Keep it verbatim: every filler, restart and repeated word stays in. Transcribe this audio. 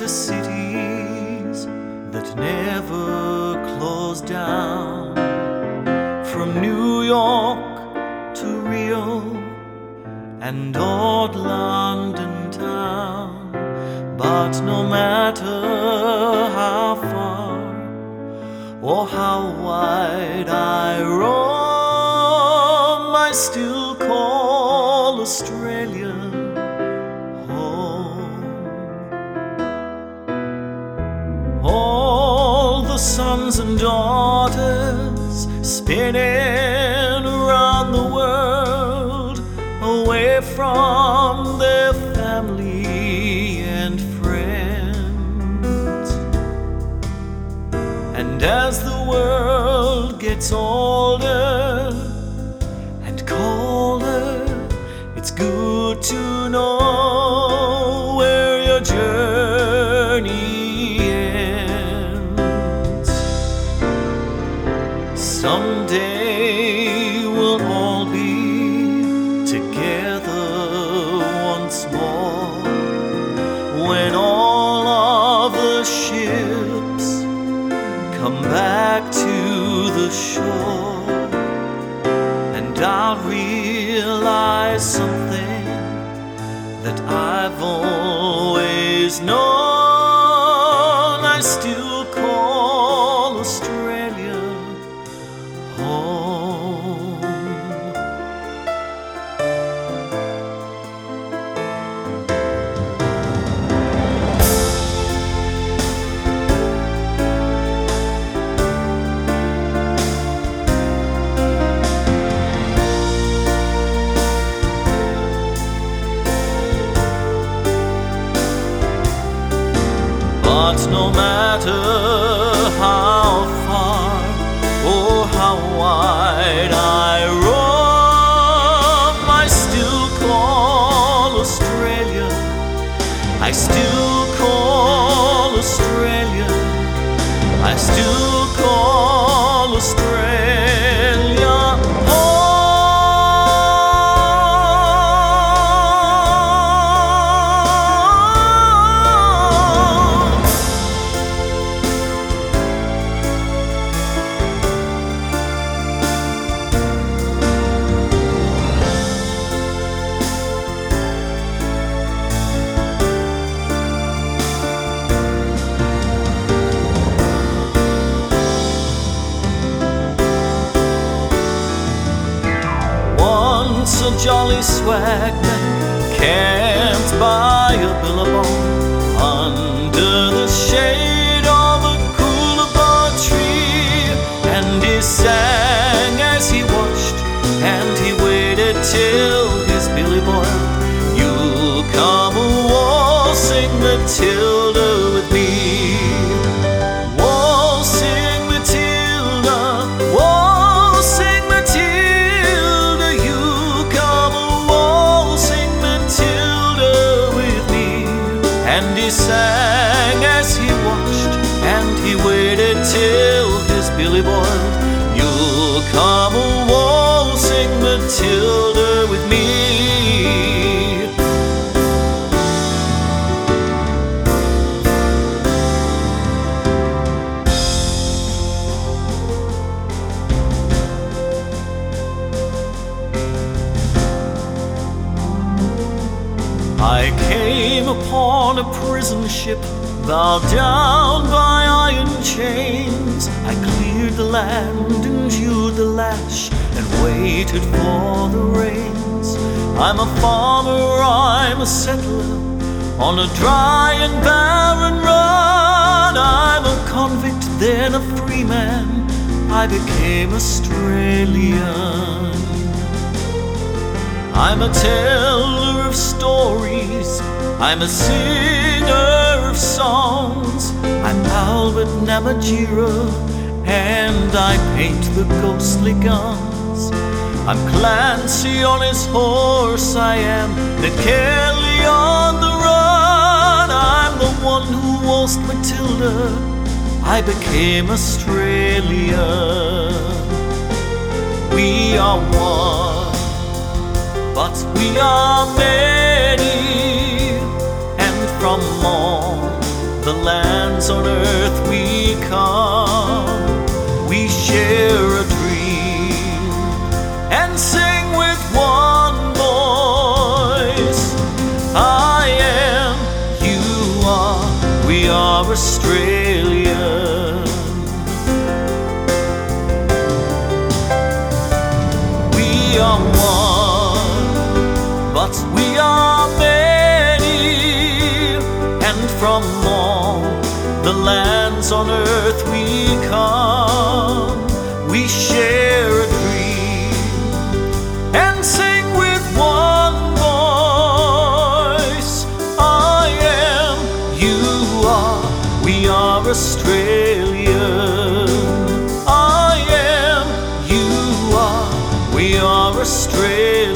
to cities that never close down, from New York to Rio and old London town. But no matter how far or how wide I roam, I still call Australia home. All the sons and daughters spinning around the world, away from their family and friends. And as the world gets older and colder, it's good to know where your journey ends. Someday we'll all be together once more, when all of the ships come back to the shore, and I'll realize something that I've always known. I still call Australia home. But no matter how far or how wide I roam, I still call Australia. I still call Australia. I still call Australia home. Once a jolly swagman camped by a billabong, under the shade of a coolabah tree, and he sang as he watched, and he waited till his billy boiled. You'll come waltzing Matilda with me, waltzing Matilda, waltzing Matilda. You come waltzing Matilda with me. And he sang as he watched, and he waited till his billy boiled. You'll come waltzing Matilda with me. I came upon a prison ship, bowed down by iron chains. I cleared the land, endured the lash, and waited for the rains. I'm a farmer, I'm a settler, on a dry and barren run. I'm a convict, then a free man, I became Australian. I'm a teller of stories, I'm a singer of songs. I'm Albert Namatjira, and I paint the ghostly guns. I'm Clancy on his horse, I am Ned Kelly on the run. I'm the one who waltzed Matilda, I became Australia. We are one, but we are many, and from morn lands on earth we come, we share a dream and sing with one voice. I am, you are, we are Australian. We are one, but we are many, and from all the lands on earth we come, we share a dream and sing with one voice. I am, you are, we are Australian. I am, you are, we are Australian.